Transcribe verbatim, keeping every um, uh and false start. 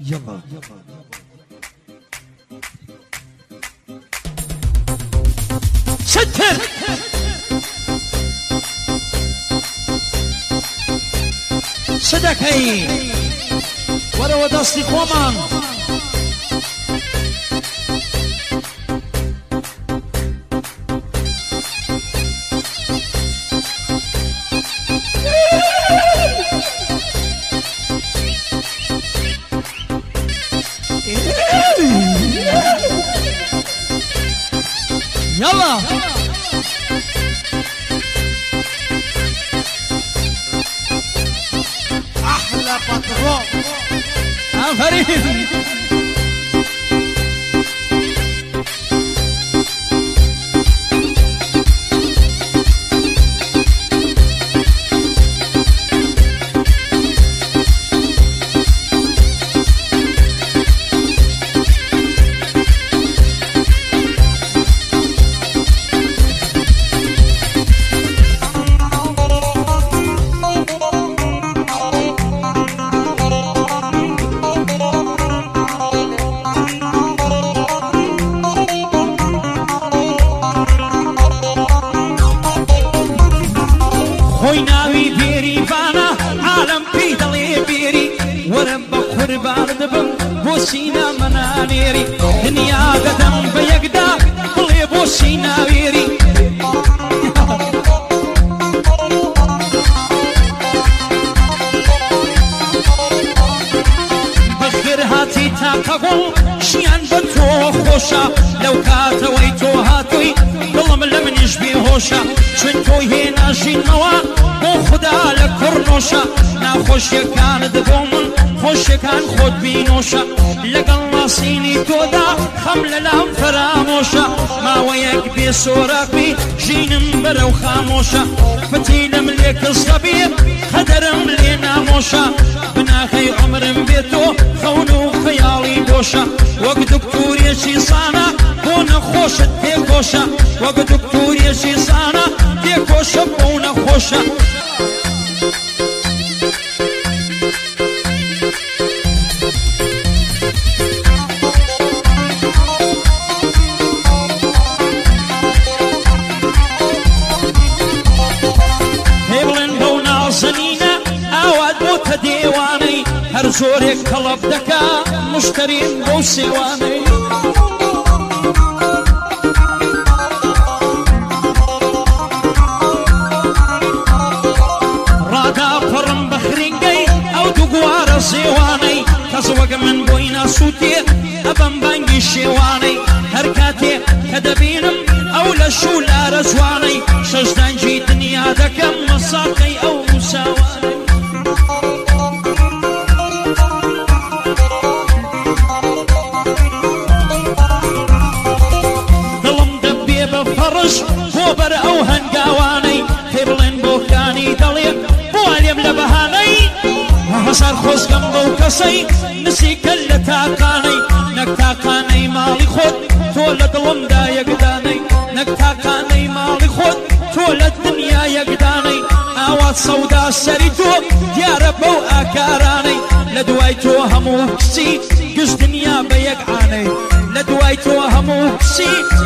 يلا ستر صدقي ولو دستي كومان يلا احلى بطرون عفريت خويناوي بيري بانا عالم في دلي بيري ورم بقربان دبم بوسينا منانيري دنيا قدم بيقدا بلي بوسينا ويري بخير هاتي تاقبل شيان بتو خوشا لو كاتوي تو هاتوي دلم لمن يشبي هوشا چنتوي هنا جينوا بو خدا لكرنوشا ناخوش كان دبومن خوش كان خود بينوشا لقل ناسيني تودا خمل لام فراموشا ما ويك بي سوراك بي جينم برو خاموشا فتيلم ليك الصبير خدرم لي ناموشا بناخي عمرم بيتو خونو خيالي دوشا وق دكتور يشي صانا بونا خوشة تيكوشا وق دكتور يشي صانا تيكوشا بونا خوشا هبلن بونا زنينة اواد موت ديواني هر زورك طلب دكا مشترين بو سيواني رادا فرم بخرينجي او دقوار سيواني تزوق من بوينا سوتي ابن بانجي شيواني هركاتي كدبينم او لشو لا رزواني شجدانجي دنيا دكم مساقي او مساواني ظلم دبي بفرش بوبر او هنقاواني تبلن بوكاني دليم بواليم لبهاني هسار خوز قمبو كسي نسي كل تاقاني نك تاقاني مالي خود تولد ظلم دا يقداني نك تاقاني مالي خود تولد دنيا يقداني اوات صودا سريتو ديار بو اكاراني لدوايتو همو كسي قز دنيا بيقعاني لدوايتو همو كسي